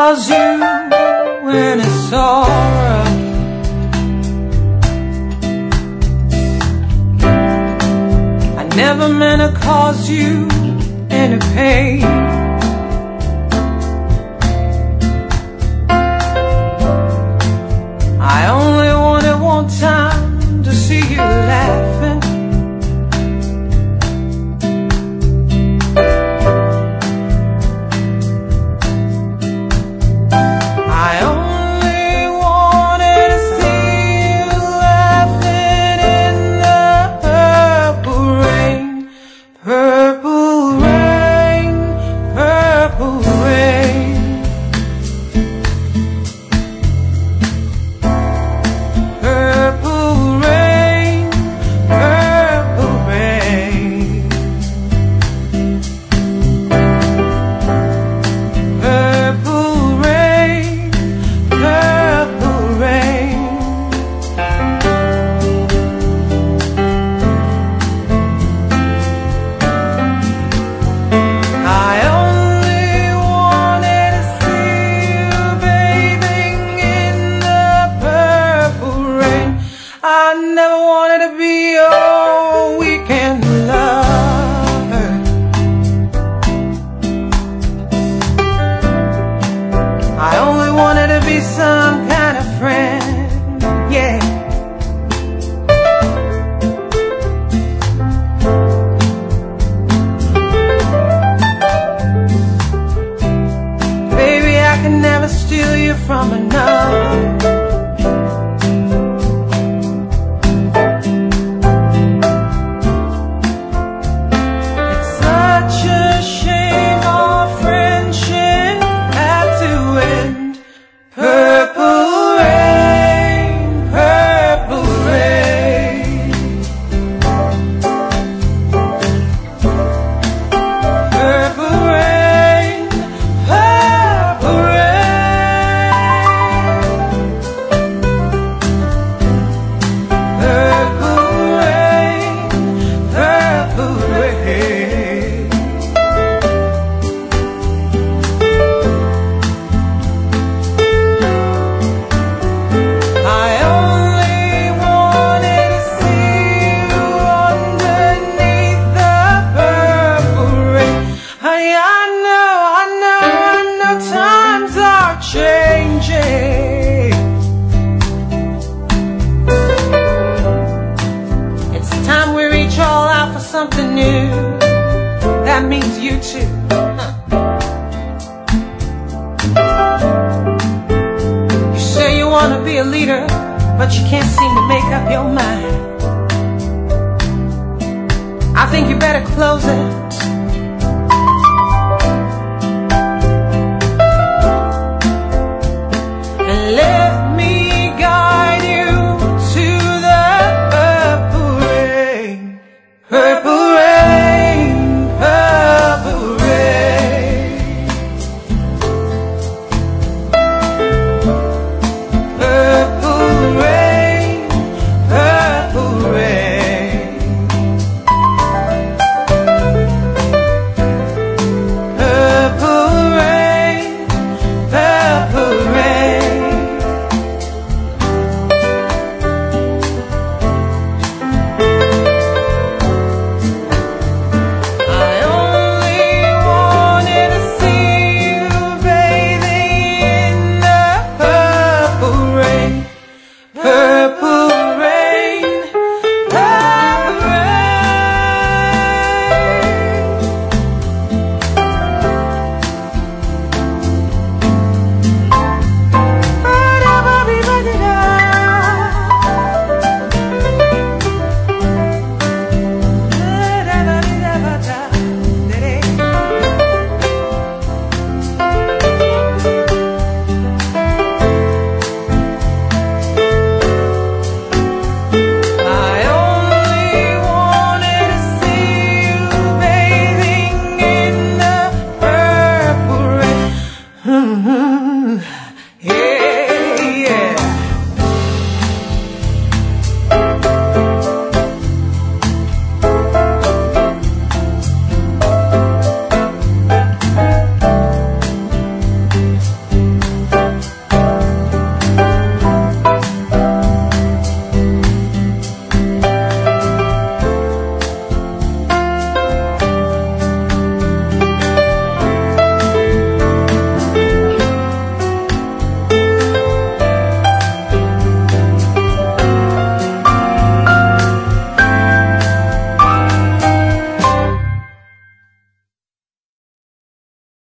cause you when it's alright. I never meant to cause you any pain. I only wanted one time to see you laughing. I only wanted to see you laughing in the purple rain. Purple rain, purple rain. Purple rain, purple rain. Purple rain, purple rain. I only wanted to see you bathing in the purple rain. I never wanted to be your weekend lover. I only wanted to be some kind of friend, yeah. Baby, I can never steal you from another. It's such a shame our friendship had to end. Purple rain, purple rain. Purple rain, purple rain. Purple rain, purple rain. I only wanted to see you underneath the purple rain. I know times are changing. It's time we reach all out for something new. That means you too. You say you want to be a leader, but you can't seem to make up your mind. I think you better close it